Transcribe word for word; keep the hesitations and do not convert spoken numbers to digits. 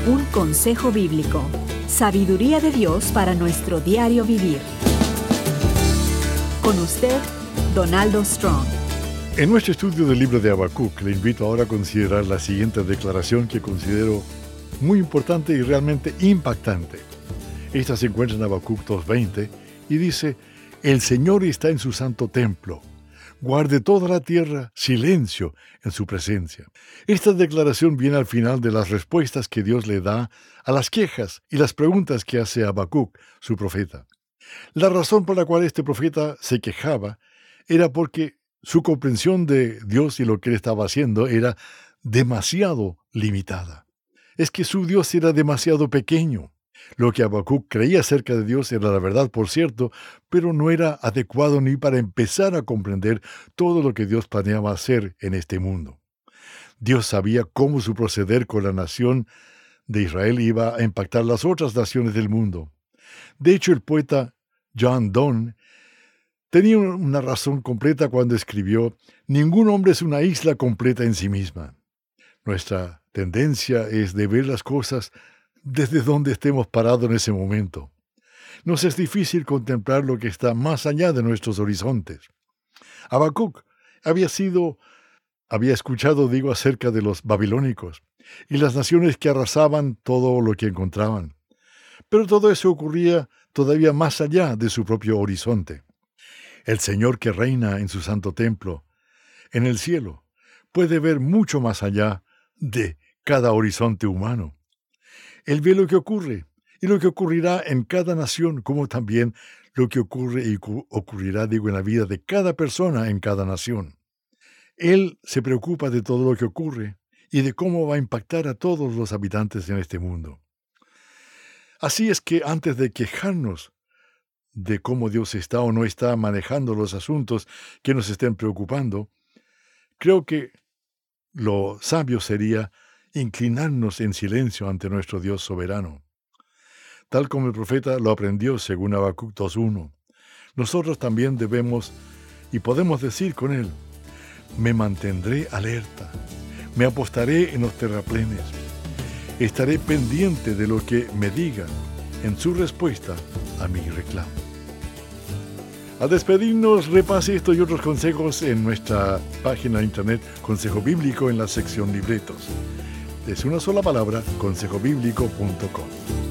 Un consejo bíblico. Sabiduría de Dios para nuestro diario vivir. Con usted, Donaldo Strong. En nuestro estudio del libro de Habacuc, le invito ahora a considerar la siguiente declaración que considero muy importante y realmente impactante. Esta se encuentra en Habacuc dos veinte y dice: El Señor está en su santo templo. Guarde toda la tierra silencio en su presencia. Esta declaración viene al final de las respuestas que Dios le da a las quejas y las preguntas que hace Habacuc, su profeta. La razón por la cual este profeta se quejaba era porque su comprensión de Dios y lo que él estaba haciendo era demasiado limitada. Es que su Dios era demasiado pequeño. Lo que Habacuc creía acerca de Dios era la verdad, por cierto, pero no era adecuado ni para empezar a comprender todo lo que Dios planeaba hacer en este mundo. Dios sabía cómo su proceder con la nación de Israel iba a impactar las otras naciones del mundo. De hecho, el poeta John Donne tenía una razón completa cuando escribió: «Ningún hombre es una isla completa en sí misma». Nuestra tendencia es de ver las cosas desde donde estemos parados en ese momento. Nos es difícil contemplar lo que está más allá de nuestros horizontes. Habacuc había sido, había escuchado, digo, acerca de los babilónicos y las naciones que arrasaban todo lo que encontraban. Pero todo eso ocurría todavía más allá de su propio horizonte. El Señor que reina en su santo templo, en el cielo, puede ver mucho más allá de cada horizonte humano. Él ve lo que ocurre y lo que ocurrirá en cada nación, como también lo que ocurre y cu- ocurrirá, digo, en la vida de cada persona en cada nación. Él se preocupa de todo lo que ocurre y de cómo va a impactar a todos los habitantes en este mundo. Así es que antes de quejarnos de cómo Dios está o no está manejando los asuntos que nos estén preocupando, creo que lo sabio sería inclinarnos en silencio ante nuestro Dios soberano. Tal como el profeta lo aprendió según Habacuc dos uno, nosotros también debemos y podemos decir con él: me mantendré alerta, me apostaré en los terraplenes, estaré pendiente de lo que me diga en su respuesta a mi reclamo. Al despedirnos, repase esto y otros consejos en nuestra página de internet Consejo Bíblico en la sección Libretos. Es una sola palabra, consejo bíblico punto com.